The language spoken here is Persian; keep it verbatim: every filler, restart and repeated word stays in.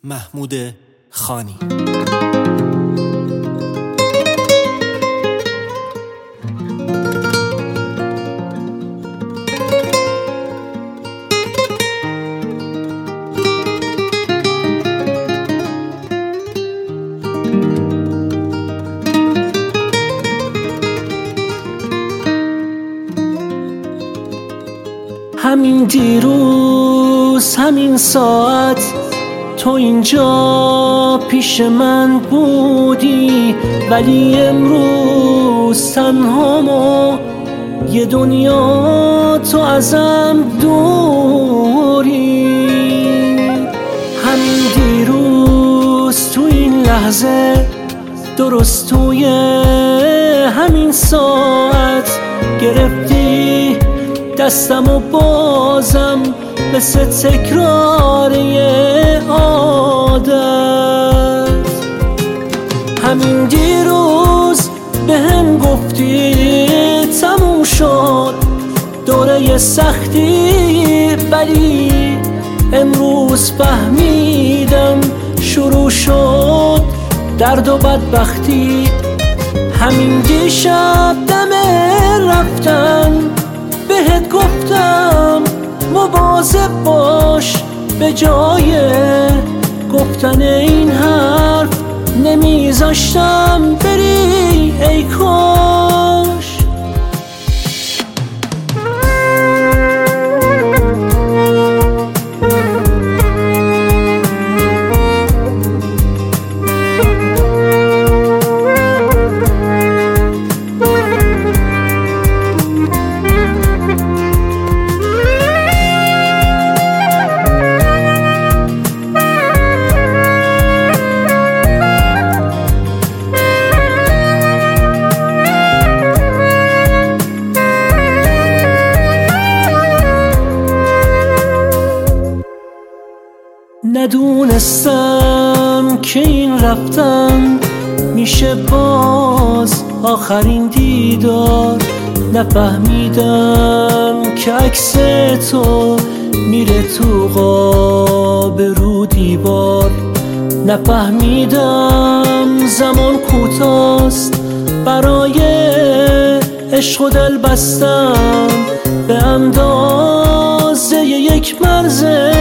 محمود خانی. همین دیروز همین ساعت تو اینجا پیش من بودی، ولی امروز تنهام و یه دنیا تو ازم دوری. همین دیروز تو این لحظه درست توی همین ساعت گرفتی دستم و بازم مثل تکرار یه عادت. همین دیروز به هم گفتی تموم شد دوره سختی، ولی امروز فهمیدم شروع شد درد و بدبختی. همین دیشب دم رفتن بهت گفتم مواظب باش، به جای گفتن این حرف نمیذاشتم بری ای کاش. ندونستم که این رفتن میشه باز آخرین دیدار. نفهمیدم که عکس تو میره تو قاب رو دیوار. نفهمیدم زمان کوتاست برای عشق و دل بستم به اندازه یک مرز